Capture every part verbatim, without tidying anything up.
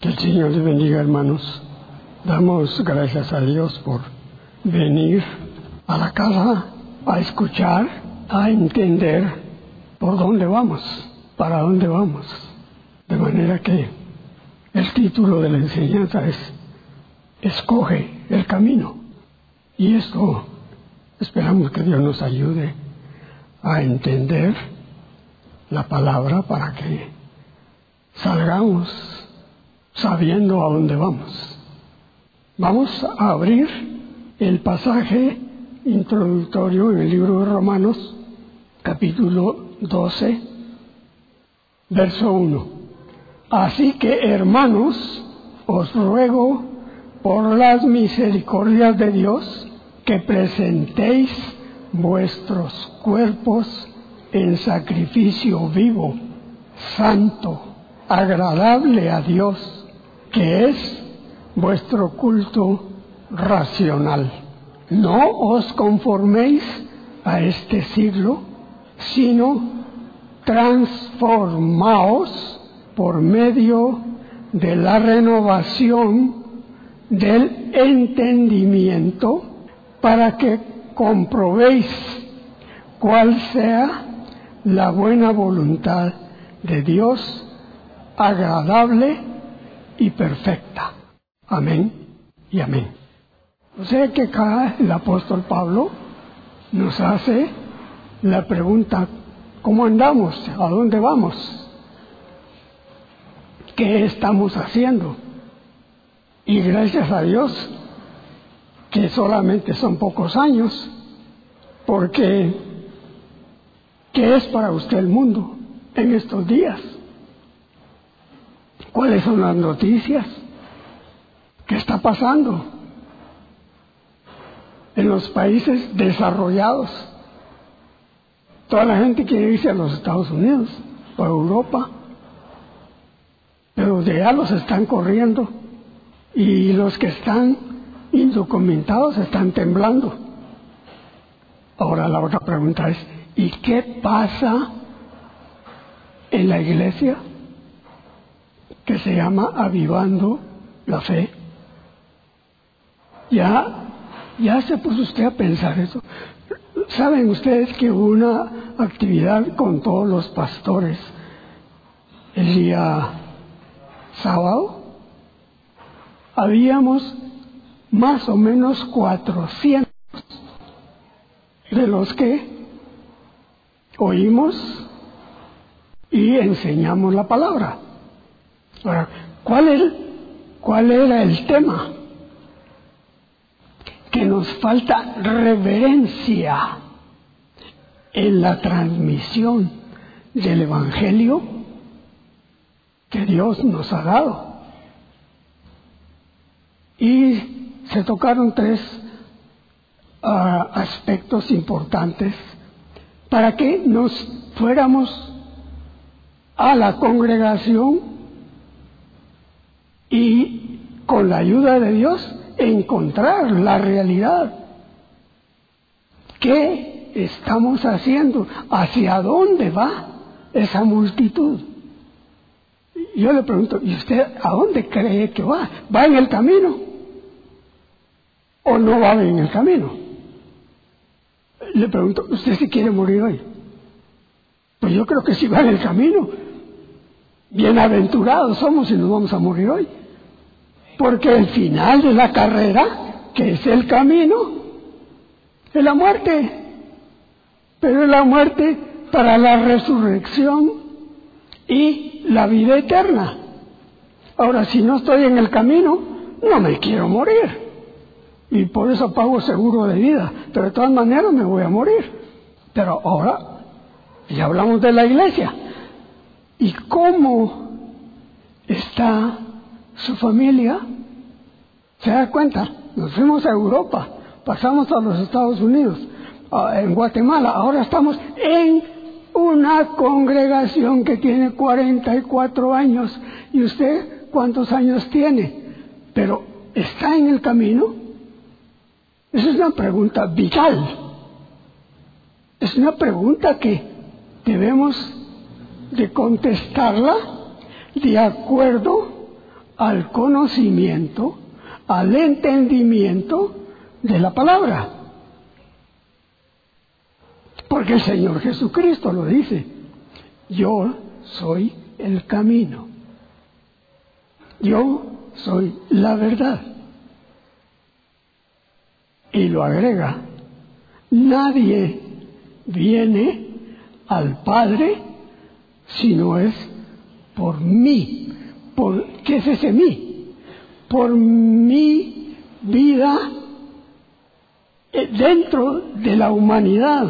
Que el Señor les bendiga, hermanos. Damos gracias a Dios por venir a la casa a escuchar, a entender por dónde vamos, para dónde vamos. De manera que el título de la enseñanza es Escoge el camino. Y esto esperamos que Dios nos ayude a entender la palabra para que salgamos sabiendo a dónde vamos. Vamos a abrir el pasaje introductorio en el libro de Romanos, capítulo doce, verso uno. Así que, hermanos, os ruego por las misericordias de Dios que presentéis vuestros cuerpos en sacrificio vivo, santo, agradable a Dios, que es vuestro culto racional. No os conforméis a este siglo, sino transformaos por medio de la renovación del entendimiento, para que comprobéis cuál sea la buena voluntad de Dios, agradable y perfecta. Amén y amén. O sea que acá el apóstol Pablo nos hace la pregunta: ¿cómo andamos? ¿A dónde vamos? ¿Qué estamos haciendo? Y gracias a Dios que solamente son pocos años, porque ¿qué es para usted el mundo en estos días? ¿Cuáles son las noticias? ¿Qué está pasando en los países desarrollados? Toda la gente quiere irse a los Estados Unidos o a Europa, pero de allá los están corriendo, y los que están indocumentados están temblando. Ahora la otra pregunta es: ¿y qué pasa en la iglesia que se llama Avivando la Fe? Ya, ya se puso usted a pensar eso. ¿Saben ustedes que hubo una actividad con todos los pastores el día sábado? Habíamos más o menos cuatrocientos de los que oímos y enseñamos la palabra. Ahora, ¿cuál, es, ¿cuál era el tema? Que nos falta reverencia en la transmisión del Evangelio que Dios nos ha dado. Y se tocaron tres uh, aspectos importantes para que nos fuéramos a la congregación y, con la ayuda de Dios, encontrar la realidad. ¿Qué estamos haciendo? ¿Hacia dónde va esa multitud? Yo le pregunto: ¿y usted a dónde cree que va? ¿Va en el camino o no va en el camino? Le pregunto: ¿usted si quiere morir hoy? Pues yo creo que si va en el camino. Bienaventurados somos si nos vamos a morir hoy, porque el final de la carrera, que es el camino, es la muerte. Pero es la muerte para la resurrección y la vida eterna. Ahora, si no estoy en el camino, no me quiero morir, y por eso pago seguro de vida, pero de todas maneras me voy a morir. Pero ahora ya hablamos de la iglesia. ¿Y cómo está su familia? ¿Se da cuenta? Nos fuimos a Europa, pasamos a los Estados Unidos, en Guatemala, ahora estamos en una congregación que tiene cuarenta y cuatro años. ¿Y usted cuántos años tiene? Pero ¿está en el camino? Esa es una pregunta vital. Es una pregunta que debemos de contestarla de acuerdo al conocimiento, al entendimiento de la palabra. Porque el Señor Jesucristo lo dice: yo soy el camino, yo soy la verdad. Y lo agrega: nadie viene al Padre si no es por mí. ¿Por qué es ese mí? Por mi vida dentro de la humanidad,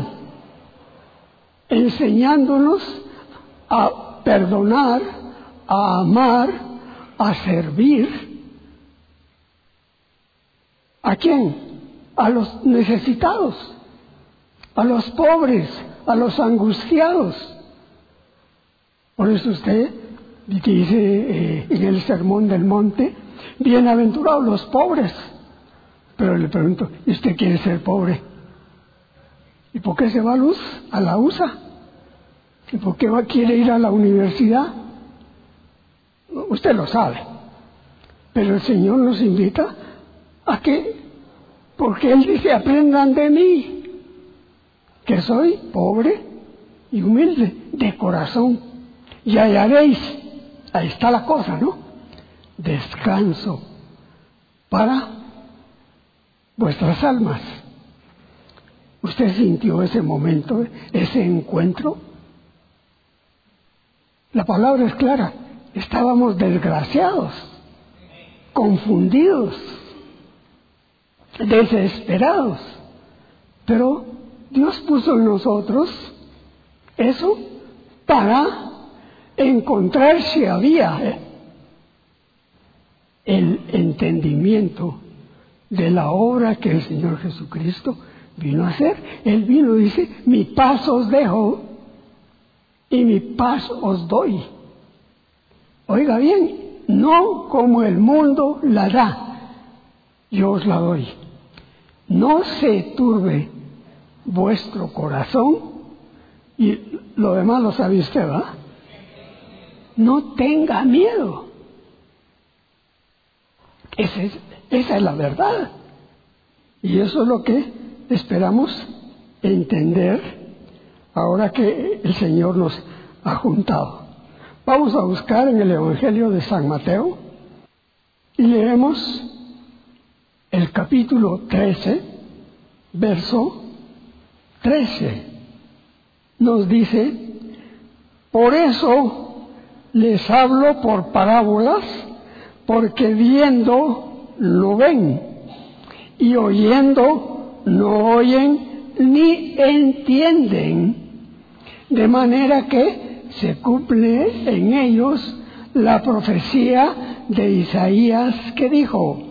enseñándonos a perdonar, a amar, a servir. ¿A quién? A los necesitados, a los pobres, a los angustiados. Por eso usted dice eh, en el Sermón del Monte: bienaventurados los pobres. Pero le pregunto: ¿y usted quiere ser pobre? ¿Y por qué se va a luz a la U S A? ¿Y por qué va, quiere ir a la universidad? Usted lo sabe. Pero el Señor nos invita a que, porque Él dice: aprendan de mí, que soy pobre y humilde de corazón, y hallaréis, ahí está la cosa, ¿no?, descanso para vuestras almas. ¿Usted sintió ese momento, ese encuentro? La palabra es clara: estábamos desgraciados, confundidos, desesperados, pero Dios puso en nosotros eso para encontrar si había el entendimiento de la obra que el Señor Jesucristo vino a hacer. Él vino y dice: mi paz os dejo y mi paz os doy. Oiga bien, no como el mundo la da, yo os la doy. No se turbe vuestro corazón, y lo demás lo sabe usted, ¿verdad? No tenga miedo. Esa es, esa es la verdad. Y eso es lo que esperamos entender ahora que el Señor nos ha juntado. Vamos a buscar en el Evangelio de San Mateo y leemos el capítulo trece, verso trece. Nos dice: por eso les hablo por parábolas, porque viendo no ven, y oyendo no oyen ni entienden, de manera que se cumple en ellos la profecía de Isaías, que dijo: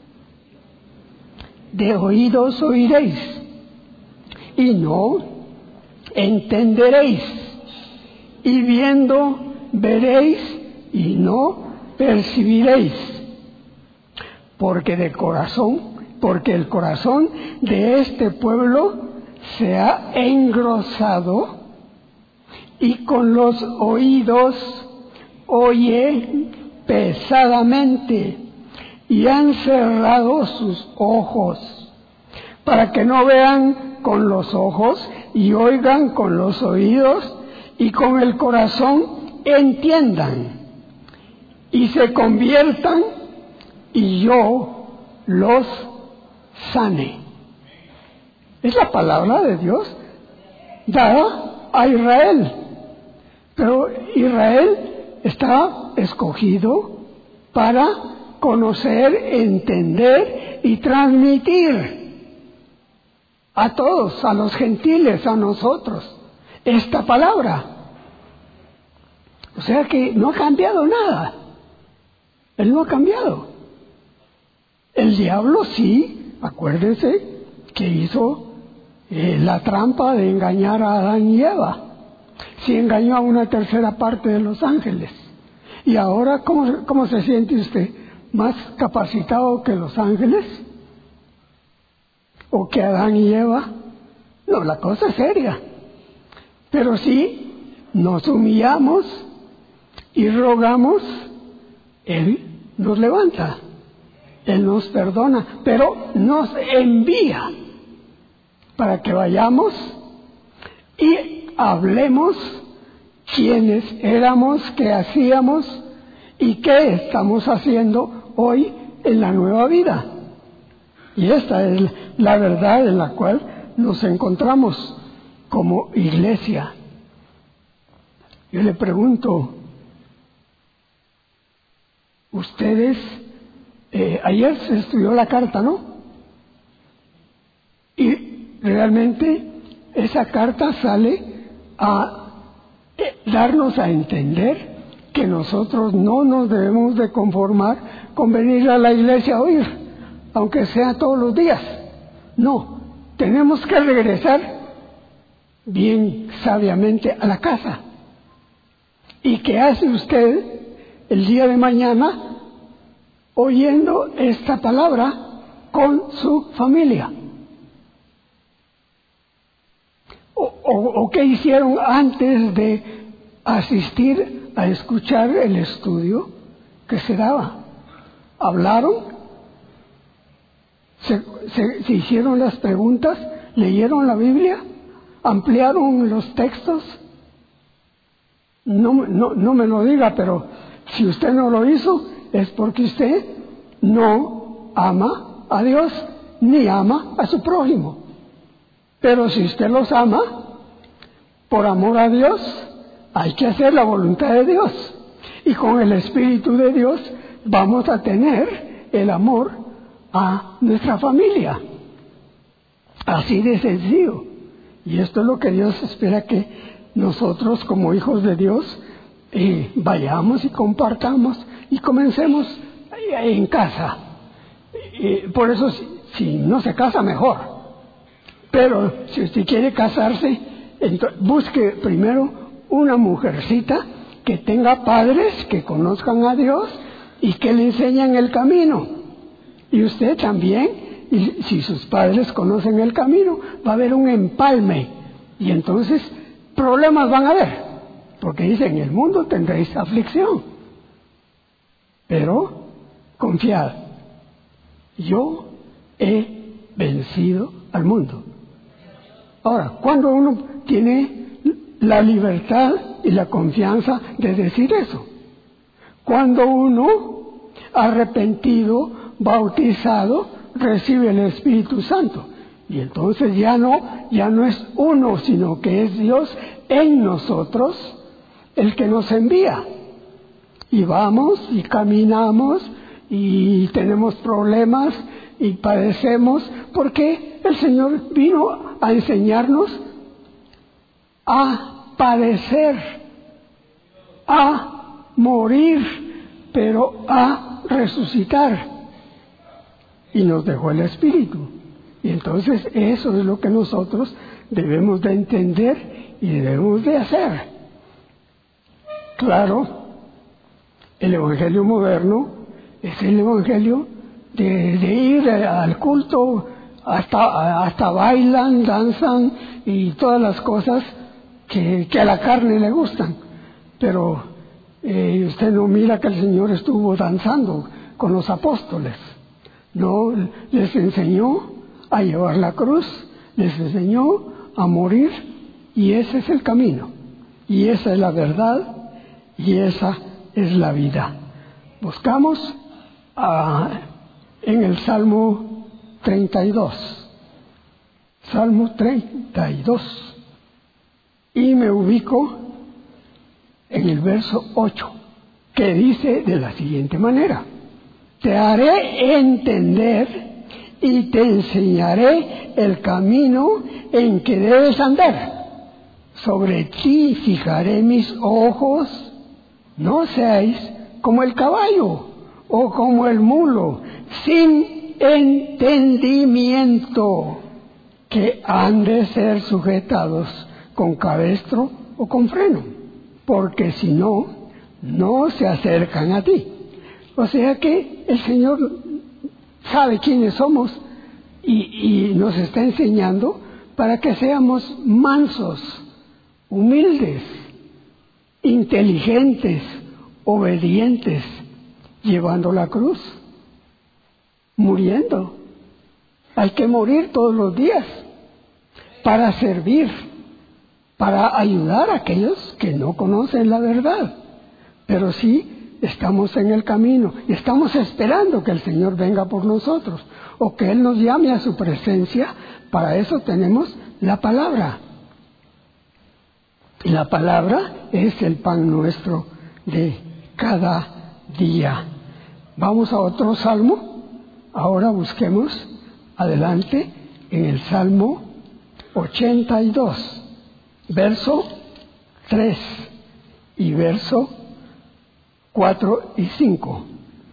de oídos oiréis y no entenderéis, y viendo veréis y no percibiréis, porque de corazón, porque el corazón de este pueblo se ha engrosado, y con los oídos oye pesadamente, y han cerrado sus ojos, para que no vean con los ojos, y oigan con los oídos, y con el corazón entiendan, y se conviertan, y yo los sane. Es la palabra de Dios dada a Israel. Pero Israel está escogido para conocer, entender y transmitir a todos, a los gentiles, a nosotros, esta palabra. O sea que no ha cambiado nada. Él no ha cambiado. El diablo sí, acuérdense que hizo eh, la trampa de engañar a Adán y Eva. Sí engañó a una tercera parte de los ángeles. Y ahora, ¿cómo, cómo se siente usted? ¿Más capacitado que los ángeles? ¿O que Adán y Eva? No, la cosa es seria. Pero sí, nos humillamos y rogamos, Él nos levanta, Él nos perdona, pero nos envía para que vayamos y hablemos quiénes éramos, qué hacíamos y qué estamos haciendo hoy en la nueva vida. Y esta es la verdad en la cual nos encontramos como iglesia. Yo le pregunto, ustedes, eh, ayer se estudió la carta, ¿no? Y realmente esa carta sale a eh, darnos a entender que nosotros no nos debemos de conformar con venir a la iglesia a oír, aunque sea todos los días. No, tenemos que regresar bien sabiamente a la casa. ¿Y qué hace usted el día de mañana oyendo esta palabra con su familia? ¿O, o, o qué hicieron antes de asistir a escuchar el estudio que se daba? ¿Hablaron? ¿Se, se, se hicieron las preguntas? ¿Leyeron la Biblia? ¿Ampliaron los textos? No, no, no me lo diga, pero si usted no lo hizo, es porque usted no ama a Dios ni ama a su prójimo. Pero si usted los ama, por amor a Dios, hay que hacer la voluntad de Dios. Y con el Espíritu de Dios vamos a tener el amor a nuestra familia. Así de sencillo. Y esto es lo que Dios espera que nosotros como hijos de Dios eh, vayamos y compartamos y comencemos en casa. Eh, por eso si, si no se casa mejor. Pero si usted quiere casarse, entonces, busque primero una mujercita que tenga padres que conozcan a Dios y que le enseñen el camino. Y usted también, y si sus padres conocen el camino, va a haber un empalme. Y entonces problemas van a haber. Porque dice, en el mundo tendréis aflicción. Pero confiad, yo he vencido al mundo. Ahora, cuando uno tiene la libertad y la confianza de decir eso, cuando uno, arrepentido, bautizado, recibe el Espíritu Santo, y entonces ya no, ya no es uno, sino que es Dios en nosotros el que nos envía. Y vamos y caminamos y tenemos problemas y padecemos porque el Señor vino a enseñarnos a padecer, a morir, pero a resucitar. Y nos dejó el Espíritu. Y entonces eso es lo que nosotros debemos de entender y debemos de hacer. Claro, el Evangelio moderno es el Evangelio de, de ir al culto, hasta, hasta bailan, danzan y todas las cosas que, que a la carne le gustan. Pero eh, usted no mira que el Señor estuvo danzando con los apóstoles. No, les enseñó a llevar la cruz, les enseñó a morir, y ese es el camino, y esa es la verdad, y esa es la vida. Buscamos a, en el Salmo treinta y dos, Salmo treinta y dos, y me ubico en el verso ocho, que dice de la siguiente manera: te haré entender y te enseñaré el camino en que debes andar. Sobre ti fijaré mis ojos. No seáis como el caballo o como el mulo, sin entendimiento, que han de ser sujetados con cabestro o con freno, porque si no, no se acercan a ti. O sea que el Señor sabe quiénes somos y, y nos está enseñando para que seamos mansos, humildes, inteligentes, obedientes, llevando la cruz, muriendo. Hay que morir todos los días para servir, para ayudar a aquellos que no conocen la verdad. Pero sí estamos en el camino y estamos esperando que el Señor venga por nosotros o que Él nos llame a su presencia. Para eso tenemos la palabra. Y la palabra es el pan nuestro de cada día. Vamos a otro salmo. Ahora busquemos adelante en el Salmo ochenta y dos, verso tres y verso cuatro y cinco.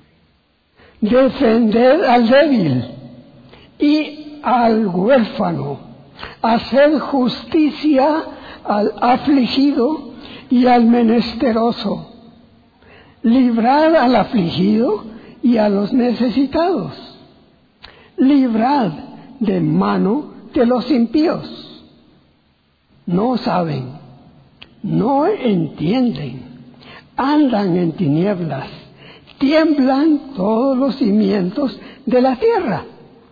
Defended al débil y al huérfano, haced justicia al afligido y al menesteroso, librad al afligido y a los necesitados, librad de mano de los impíos. No saben, no entienden, andan en tinieblas, tiemblan todos los cimientos de la tierra.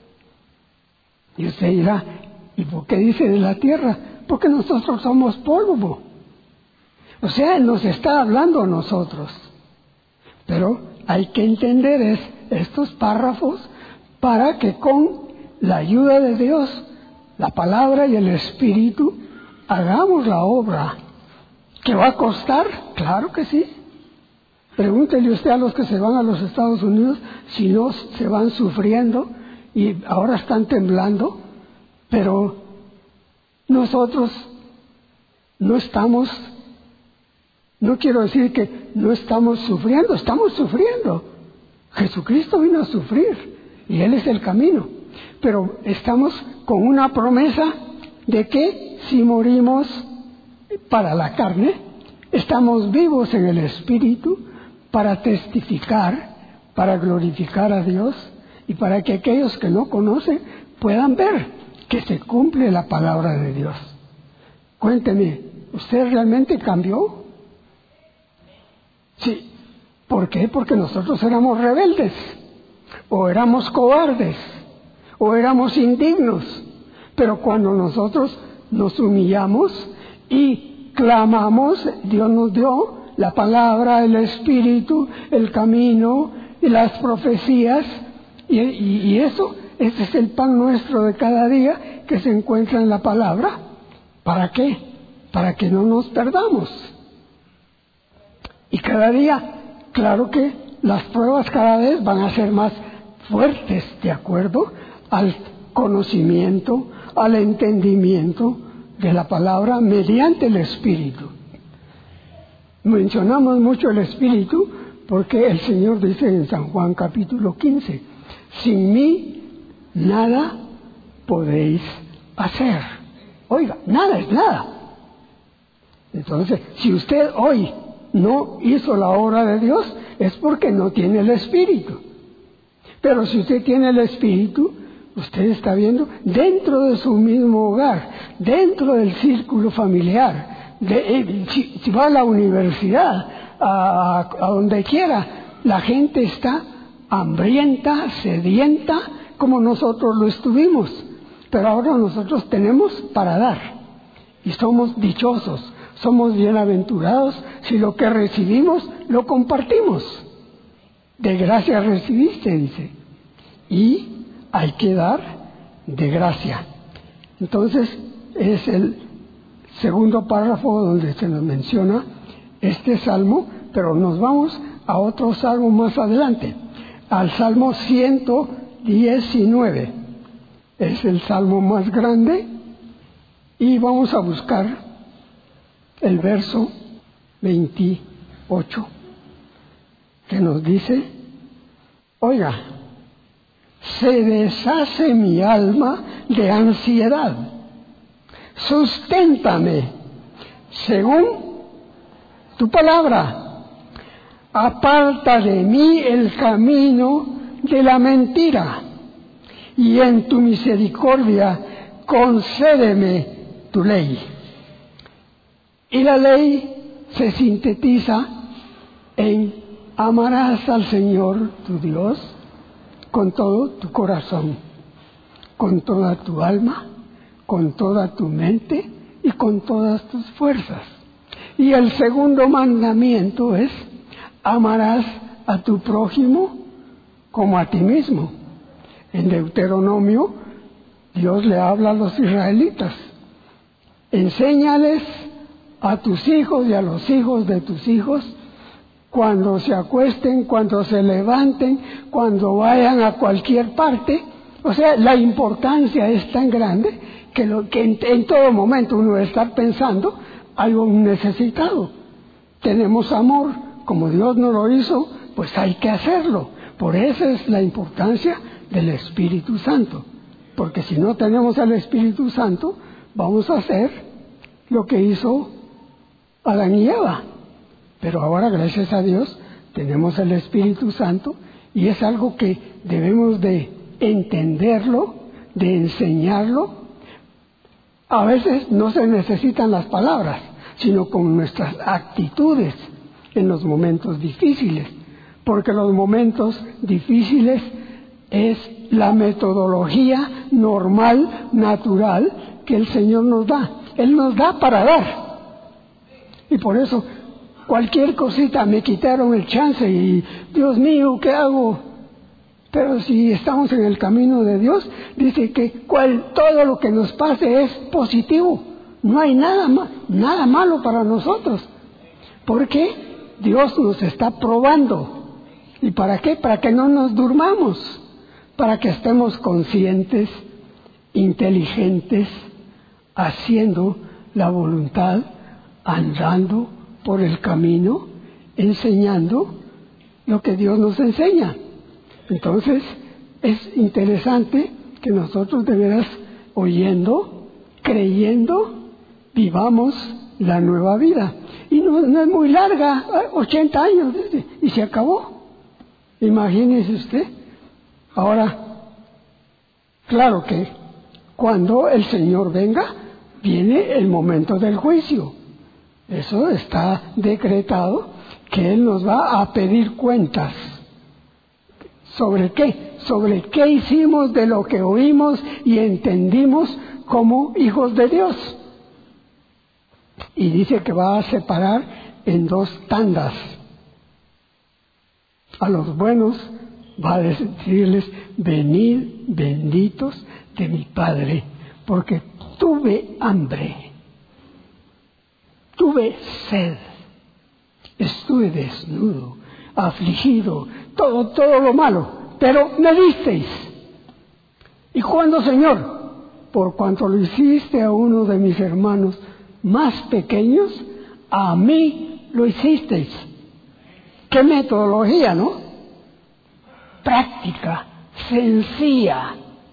Y usted dirá, ¿y por qué dice de la tierra? Porque nosotros somos polvo. O sea, Él nos está hablando a nosotros. Pero hay que entender es, estos párrafos para que con la ayuda de Dios, la palabra y el Espíritu, hagamos la obra. ¿Que va a costar? Claro que sí. Pregúntele usted a los que se van a los Estados Unidos si no se van sufriendo y ahora están temblando, pero nosotros no estamos, no quiero decir que no estamos sufriendo, estamos sufriendo. Jesucristo vino a sufrir y Él es el camino, pero estamos con una promesa de que si morimos para la carne, estamos vivos en el Espíritu para testificar, para glorificar a Dios y para que aquellos que no conocen puedan ver que se cumple la palabra de Dios. Cuénteme, ¿usted realmente cambió? Sí. ¿Por qué? Porque nosotros éramos rebeldes, o éramos cobardes, o éramos indignos. Pero cuando nosotros nos humillamos y clamamos, Dios nos dio la palabra, el Espíritu, el camino y las profecías, y, y, y eso, ese es el pan nuestro de cada día que se encuentra en la palabra. ¿Para qué? Para que no nos perdamos. Y cada día, claro que las pruebas cada vez van a ser más fuertes, de acuerdo al conocimiento, al entendimiento de la palabra mediante el Espíritu. Mencionamos mucho el Espíritu porque el Señor dice en San Juan capítulo quince, sin mí nada podéis hacer. Oiga, nada es nada. Entonces, si usted hoy no hizo la obra de Dios, es porque no tiene el Espíritu. Pero si usted tiene el Espíritu, usted está viendo dentro de su mismo hogar, dentro del círculo familiar, de, eh, si, si va a la universidad, a, a donde quiera, la gente está hambrienta, sedienta, como nosotros lo estuvimos. Pero ahora nosotros tenemos para dar. Y somos dichosos, somos bienaventurados si lo que recibimos lo compartimos. De gracia recibiste, dice. Y hay que dar de gracia. Entonces, es el segundo párrafo donde se nos menciona este salmo, pero nos vamos a otro salmo más adelante, al Salmo ciento diecinueve. Es el salmo más grande y vamos a buscar el verso veintiocho, que nos dice, oiga, se deshace mi alma de ansiedad, susténtame según tu palabra, aparta de mí el camino de la mentira, y en tu misericordia concédeme tu ley. Y la ley se sintetiza en amarás al Señor tu Dios con todo tu corazón, con toda tu alma, con toda tu mente y con todas tus fuerzas. Y el segundo mandamiento es, amarás a tu prójimo como a ti mismo. En Deuteronomio, Dios le habla a los israelitas, enséñales a tus hijos y a los hijos de tus hijos, cuando se acuesten, cuando se levanten, cuando vayan a cualquier parte. O sea, la importancia es tan grande que, lo, que en, en todo momento uno debe estar pensando, hay un necesitado. Tenemos amor, como Dios nos lo hizo, pues hay que hacerlo. Por eso es la importancia del Espíritu Santo. Porque si no tenemos al Espíritu Santo, vamos a hacer lo que hizo Adán y Eva. Pero ahora, gracias a Dios, tenemos el Espíritu Santo y es algo que debemos de entenderlo, de enseñarlo. A veces no se necesitan las palabras, sino con nuestras actitudes en los momentos difíciles, porque los momentos difíciles es la metodología normal, natural, que el Señor nos da. Él nos da para dar. Y por eso, cualquier cosita, me quitaron el chance y, Dios mío, ¿qué hago? Pero si estamos en el camino de Dios, dice que cual, todo lo que nos pase es positivo. No hay nada, ma- nada malo para nosotros. Porque Dios nos está probando. ¿Y para qué? Para que no nos durmamos. Para que estemos conscientes, inteligentes, haciendo la voluntad, andando por el camino, enseñando lo que Dios nos enseña. Entonces, es interesante que nosotros de veras, oyendo, creyendo, vivamos la nueva vida. Y no, no es muy larga, ochenta años, y se acabó. Imagínese usted. Ahora, claro que cuando el Señor venga, viene el momento del juicio. Eso está decretado, que Él nos va a pedir cuentas. ¿Sobre qué? Sobre qué hicimos de lo que oímos y entendimos como hijos de Dios. Y dice que va a separar en dos tandas. A los buenos va a decirles, venid benditos de mi Padre, porque tuve hambre, tuve sed, estuve desnudo, afligido, todo, todo lo malo, pero me disteis. ¿Y cuándo, Señor? Por cuanto lo hiciste a uno de mis hermanos más pequeños, a mí lo hicisteis. ¿Qué metodología, no? Práctica, sencilla.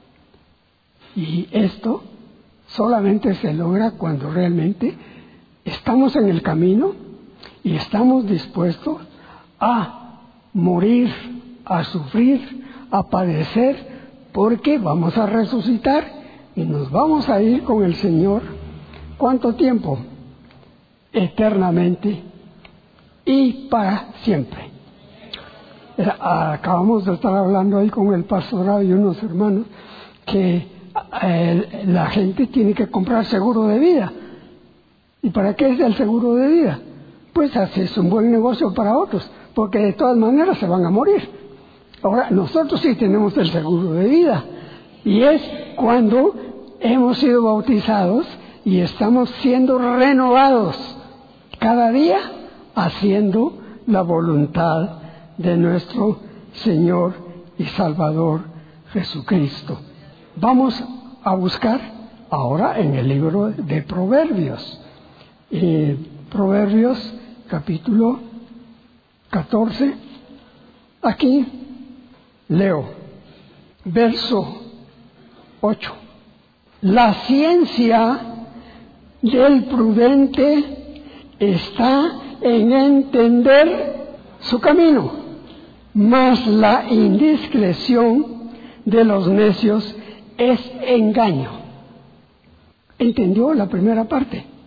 Y esto solamente se logra cuando realmente estamos en el camino y estamos dispuestos a morir, a sufrir, a padecer, porque vamos a resucitar y nos vamos a ir con el Señor. ¿Cuánto tiempo? Eternamente y para siempre. Acabamos de estar hablando ahí con el pastorado y unos hermanos que eh, la gente tiene que comprar seguro de vida. ¿Y para qué es el seguro de vida? Pues así es un buen negocio para otros, porque de todas maneras se van a morir. Ahora, nosotros sí tenemos el seguro de vida, y es cuando hemos sido bautizados y estamos siendo renovados cada día haciendo la voluntad de nuestro Señor y Salvador Jesucristo. Vamos a buscar ahora en el libro de Proverbios. Eh, Proverbios capítulo catorce. Aquí leo, verso ocho. La ciencia del prudente está en entender su camino, mas la indiscreción de los necios es engaño. ¿Entendió la primera parte?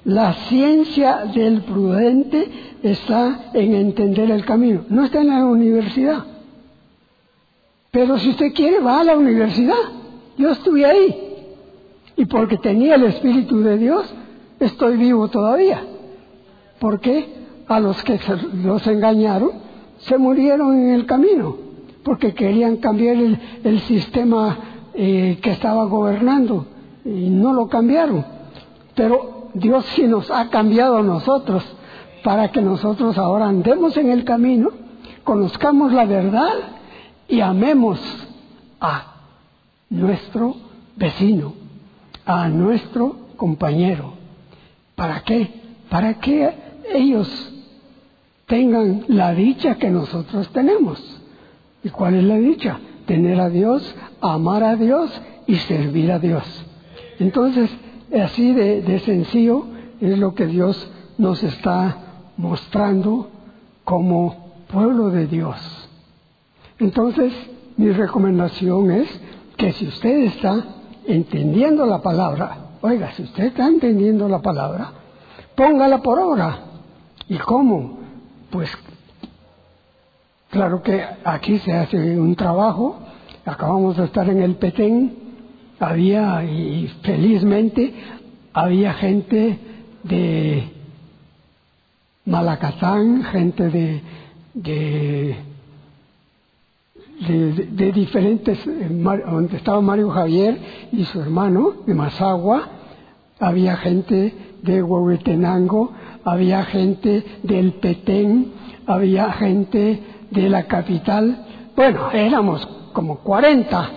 La ciencia del prudente está en entender el camino. No está en la universidad. Pero si usted quiere, va a la universidad. Yo estuve ahí. Y porque tenía el Espíritu de Dios, estoy vivo todavía. Porque a los que los engañaron, se murieron en el camino. Porque querían cambiar el, el sistema eh, que estaba gobernando. Y no lo cambiaron. Pero Dios sí nos ha cambiado a nosotros, para que nosotros ahora andemos en el camino, conozcamos la verdad y amemos a nuestro vecino, a nuestro compañero. ¿Para qué? Para que ellos tengan la dicha que nosotros tenemos. ¿Y cuál es la dicha? Tener a Dios, amar a Dios y servir a Dios. Entonces, así de, de sencillo es lo que Dios nos está mostrando como pueblo de Dios. Entonces, mi recomendación es que si usted está entendiendo la palabra, oiga, si usted está entendiendo la palabra, póngala por obra. ¿Y cómo? Pues, claro que aquí se hace un trabajo. Acabamos de estar en el Petén. Había, y felizmente, había gente de Malacatán, gente de, de, de, de diferentes, donde estaba Mario Javier y su hermano, de Mazagua, había gente de Huehuetenango, había gente del Petén, había gente de la capital. Bueno, éramos como cuarenta.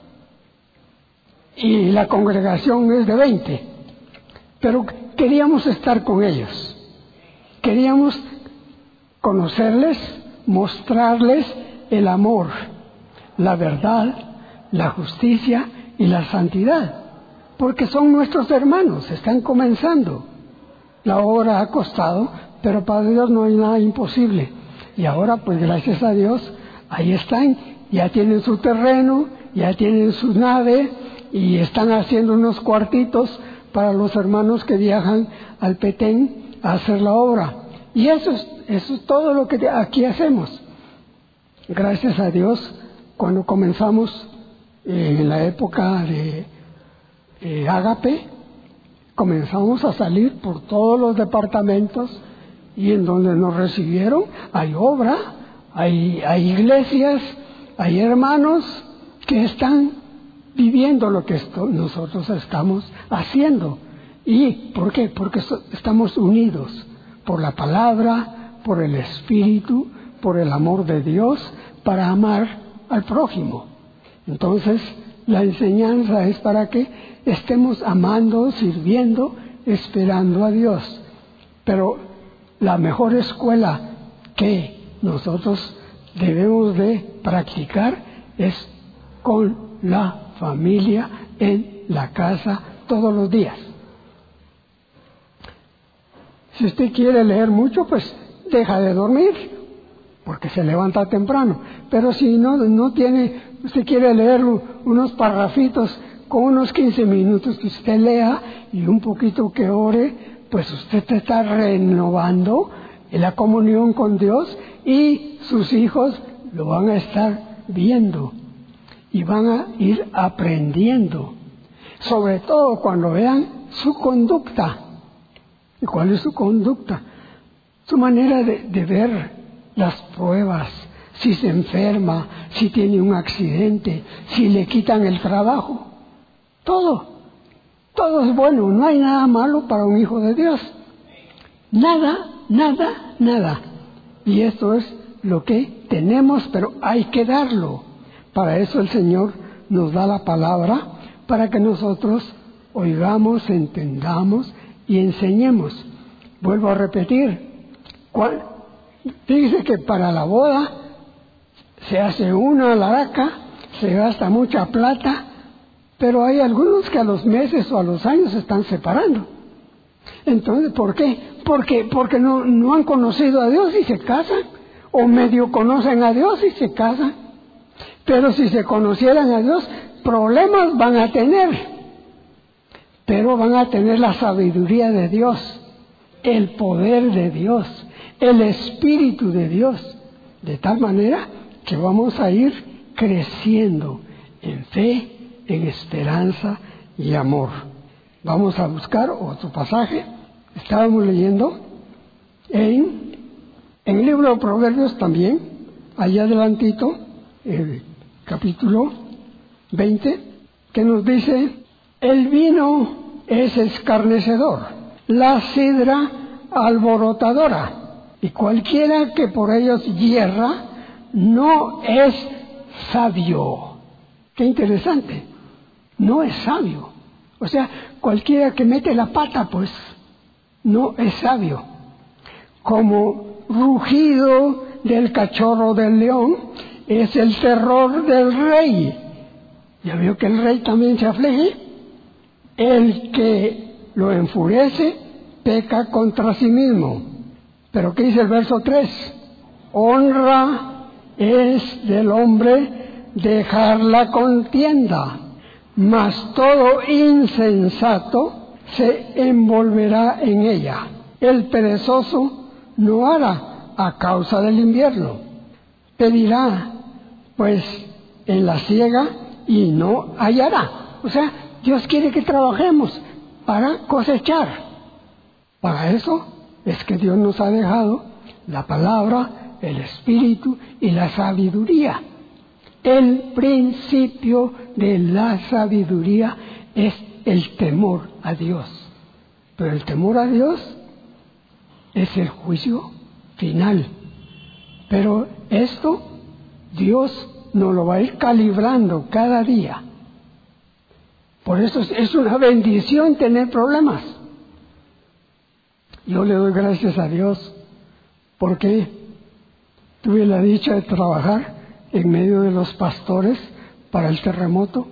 Y la congregación es de veinte. Pero queríamos estar con ellos. Queríamos conocerles, mostrarles el amor, la verdad, la justicia y la santidad. Porque son nuestros hermanos, están comenzando. La obra ha costado, pero para Dios no hay nada imposible. Y ahora, pues gracias a Dios, ahí están, ya tienen su terreno, ya tienen su nave, y están haciendo unos cuartitos para los hermanos que viajan al Petén a hacer la obra. Y eso es, eso es todo lo que aquí hacemos. Gracias a Dios, cuando comenzamos eh, en la época de eh, Ágape, comenzamos a salir por todos los departamentos, y en donde nos recibieron hay obra, hay, hay iglesias, hay hermanos que están viviendo lo que esto, nosotros estamos haciendo. ¿Y por qué? Porque so, estamos unidos por la palabra, por el Espíritu, por el amor de Dios, para amar al prójimo. Entonces, la enseñanza es para que estemos amando, sirviendo, esperando a Dios. Pero la mejor escuela que nosotros debemos de practicar es con la familia en la casa todos los días. Si usted quiere leer mucho, pues deja de dormir, porque se levanta temprano. Pero si no, no tiene, usted quiere leer unos parrafitos con unos quince minutos que usted lea y un poquito que ore, pues usted está renovando en la comunión con Dios, y sus hijos lo van a estar viendo. Y van a ir aprendiendo, sobre todo cuando vean su conducta. ¿Y cuál es su conducta? Su manera de, de ver las pruebas, si se enferma, si tiene un accidente, si le quitan el trabajo. Todo, todo es bueno, no hay nada malo para un hijo de Dios. Nada, nada, nada. Y esto es lo que tenemos, pero hay que darlo. Para eso el Señor nos da la palabra, para que nosotros oigamos, entendamos y enseñemos. Vuelvo a repetir, ¿cuál? Dice que para la boda se hace una laraca, se gasta mucha plata, pero hay algunos que a los meses o a los años se están separando. Entonces, ¿por qué? Porque, porque no, no han conocido a Dios y se casan, o medio conocen a Dios y se casan. Pero si se conocieran a Dios, problemas van a tener, pero van a tener la sabiduría de Dios. el poder de Dios, el Espíritu de Dios, de tal manera que vamos a ir creciendo en fe, en esperanza y amor. Vamos a buscar otro pasaje. Estábamos leyendo en, en el libro de Proverbios también, allá adelantito, el capítulo veinte, que nos dice: el vino es escarnecedor, la sidra alborotadora, y cualquiera que por ellos hierra no es sabio. Qué interesante, no es sabio. O sea, cualquiera que mete la pata, pues, no es sabio. Como rugido del cachorro del león es el terror del rey. Ya veo que el rey también se aflige. El que lo enfurece peca contra sí mismo. Pero ¿qué dice el verso tres? Honra es del hombre dejar la contienda, mas todo insensato se envolverá en ella. El perezoso no hará a causa del invierno. Pedirá, pues, en la siega y no hallará. O sea, Dios quiere que trabajemos para cosechar. Para eso es que Dios nos ha dejado la palabra, el Espíritu y la sabiduría. El principio de la sabiduría es el temor a Dios. Pero el temor a Dios es el juicio final. Pero esto Dios nos lo va a ir calibrando cada día. Por eso es una bendición tener problemas. Yo le doy gracias a Dios porque tuve la dicha de trabajar en medio de los pastores para el terremoto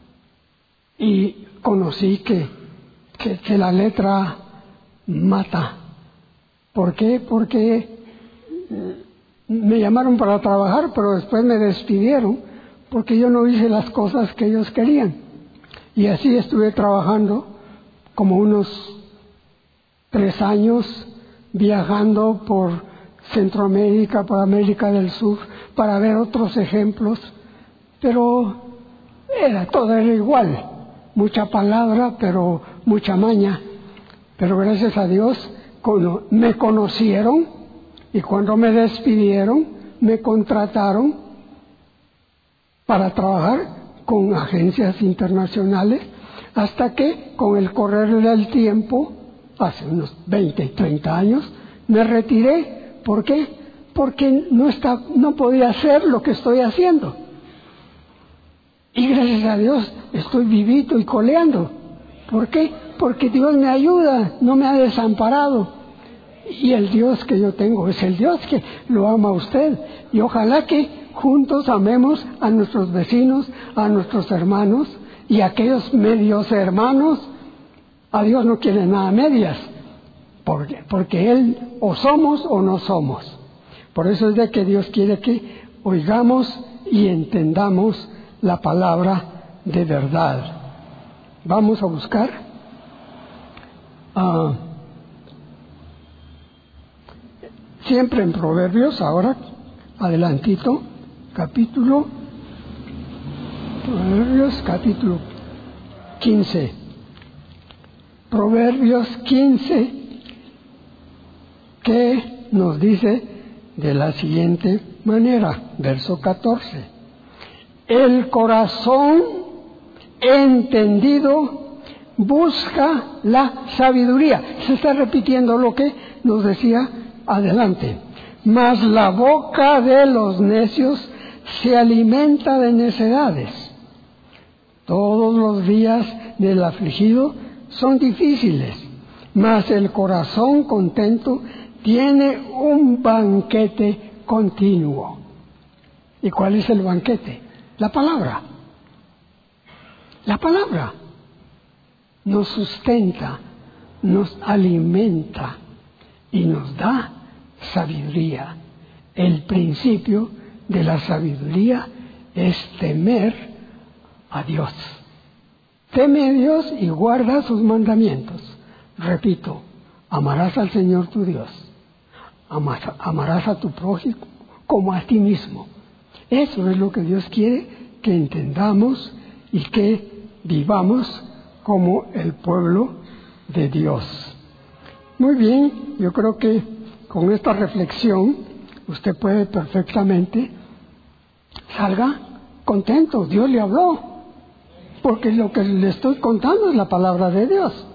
y conocí que, que, que la letra mata. ¿Por qué? Porque me llamaron para trabajar, pero después me despidieron porque yo no hice las cosas que ellos querían. Y así estuve trabajando como unos tres años, viajando por Centroamérica, por América del Sur, para ver otros ejemplos, pero era todo era igual, mucha palabra, pero mucha maña. Pero gracias a Dios me conocieron y cuando me despidieron, me contrataron para trabajar con agencias internacionales, hasta que con el correr del tiempo, hace unos veinte, treinta años, me retiré. ¿Por qué? Porque no, está, no podía hacer lo que estoy haciendo. Y gracias a Dios estoy vivito y coleando. ¿Por qué? Porque Dios me ayuda, no me ha desamparado. Y el Dios que yo tengo es el Dios que lo ama a usted. Y ojalá que juntos amemos a nuestros vecinos, a nuestros hermanos y a aquellos medios hermanos. A Dios no quiere nada medias. Porque, porque Él o somos o no somos. Por eso es de que Dios quiere que oigamos y entendamos la palabra de verdad. Vamos a buscar uh, siempre en Proverbios, ahora adelantito, capítulo Proverbios capítulo quince. Proverbios quince, que nos dice de la siguiente manera, verso catorce. El corazón entendido busca la sabiduría. Se está repitiendo lo que nos decía adelante. Mas la boca de los necios se alimenta de necedades. Todos los días del afligido son difíciles, mas el corazón contento tiene un banquete continuo. ¿Y cuál es el banquete? La palabra. La palabra nos sustenta, nos alimenta y nos da sabiduría. El principio de la sabiduría es temer a Dios. Teme a Dios y guarda sus mandamientos. Repito, amarás al Señor tu Dios, amarás a tu prójimo como a ti mismo. Eso es lo que Dios quiere que entendamos y que vivamos como el pueblo de Dios. Muy bien, yo creo que con esta reflexión usted puede perfectamente salga contento. Dios le habló, porque lo que le estoy contando es la palabra de Dios.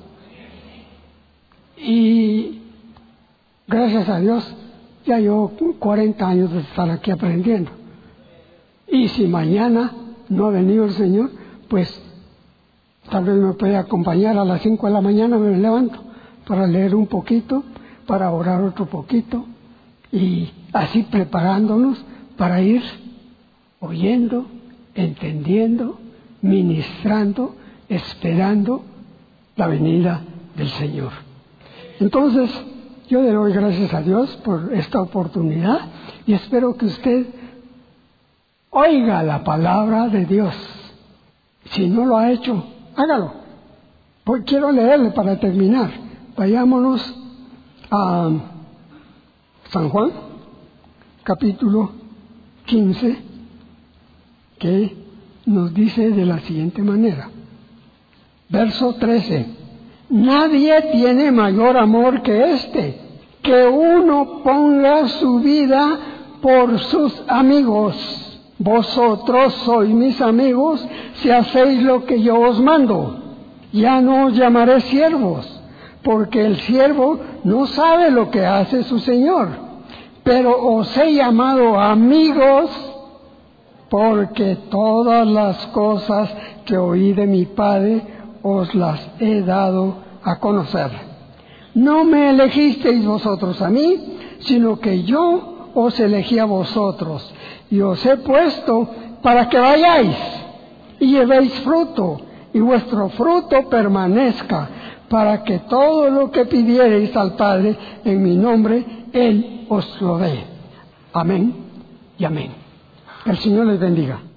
Y gracias a Dios ya llevo cuarenta años de estar aquí aprendiendo. Y si mañana no ha venido el Señor, pues tal vez me puede acompañar a las cinco de la mañana, me levanto para leer un poquito, para orar otro poquito, y así preparándonos para ir oyendo, entendiendo, ministrando, esperando la venida del Señor. Entonces, yo le doy gracias a Dios por esta oportunidad y espero que usted oiga la palabra de Dios. Si no lo ha hecho, hágalo. Pues quiero leerle para terminar. Vayámonos a San Juan, capítulo quince, que nos dice de la siguiente manera. Verso trece. Nadie tiene mayor amor que este, que uno ponga su vida por sus amigos. Vosotros sois mis amigos si hacéis lo que yo os mando. Ya no os llamaré siervos, porque el siervo no sabe lo que hace su señor. Pero os he llamado amigos, porque todas las cosas que oí de mi Padre os las he dado a conocer. No me elegisteis vosotros a mí, sino que yo os elegí a vosotros, y os he puesto para que vayáis y llevéis fruto, y vuestro fruto permanezca, para que todo lo que pidiereis al Padre en mi nombre, Él os lo dé. Amén y amén. El Señor les bendiga.